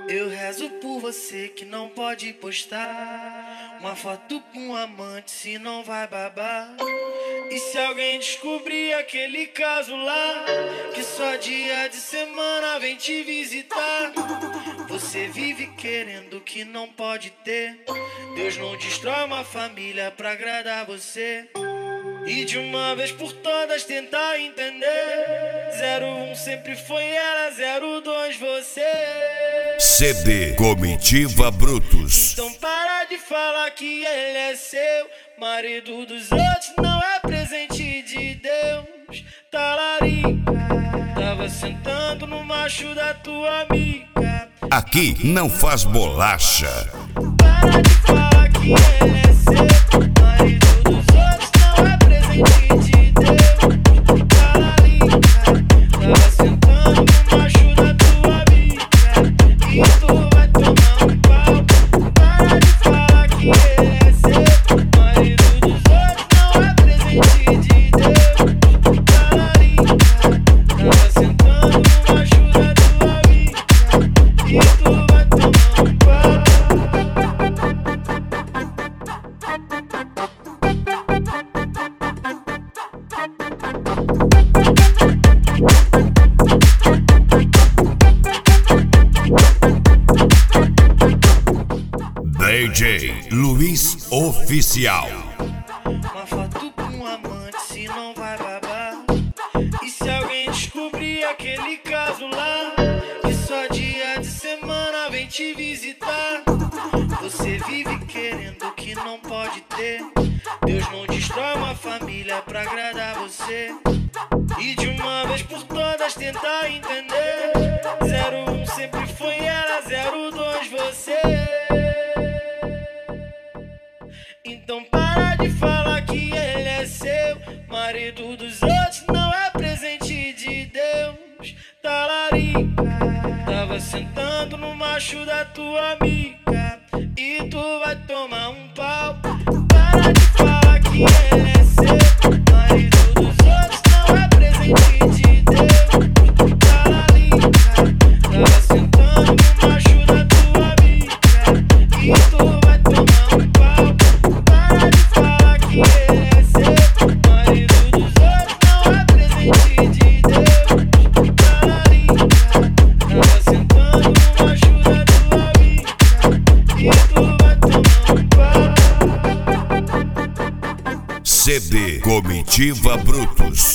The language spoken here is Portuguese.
Eu rezo por você que não pode postar uma foto com um amante, se não vai babar. E se alguém descobrir aquele caso lá, que só dia de semana vem te visitar. Você vive querendo o que não pode ter. Deus não destrói uma família pra agradar você. E de uma vez por todas tentar entender. 01 sempre foi ela, 02 você. CD Comitiva Brutos. Então para de falar que ele é seu. Marido dos outros não é presente de Deus. Talarica, tava sentando no macho da tua amiga. Aqui não faz bolacha. Para de falar que ele é seu. Marido dos outros não é presente de Deus. Talarica, tava sentando no macho da tua amiga. E tu vai tomar um pau. Para de falar que ele é seu. Marido dos outros não é presente de Deus. Talarica, tava sentando no macho da tua amiga. E tu vai tomar um pau. DJ Luiz Oficial. Uma foto com um amante, se não vai babar. E se alguém descobrir aquele caso lá, que só dia de semana vem te visitar. Você vive querendo o que não pode ter. Deus não destrói uma família pra agradar você. E de uma vez por todas tentar entender. 01 sempre foi ela, 02 você. Então para de falar que ele é seu. Marido dos outros não é presente de Deus. Talarica, tava sentando no macho da tua amiga. E tu vai tomar um pau. Para de falar que ele é seu. Marido dos outros não é presente de Deus. Talarica, tava sentando no macho da tua amiga. E tu vai tomar um pau. Para de falar que ele é seu. Marido dos outros não é presente de Deus. Talarica, tava sentando no macho da tua amiga. E tu vai tomar um pau. CD Comitiva Brutos.